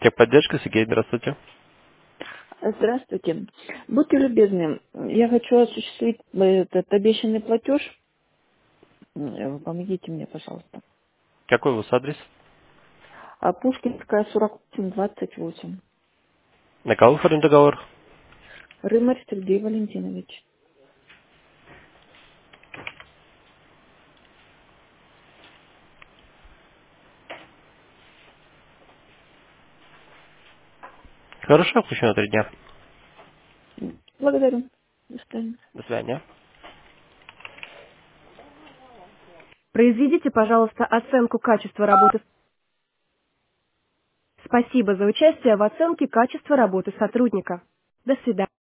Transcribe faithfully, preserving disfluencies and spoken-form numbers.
Техподдержка, Сергей, здравствуйте. Здравствуйте. Будьте любезны, я хочу осуществить этот обещанный платеж. Э, Помогите мне, пожалуйста. Какой у вас адрес? А Пушкинская, сорок восемь, двадцать восемь. На кого оформлен договор? Рымарь Сергей Валентинович. Хорошо, пущу на три дня. Благодарю. До свидания. До свидания. Произведите, пожалуйста, оценку качества работы. Спасибо за участие в оценке качества работы сотрудника. До свидания.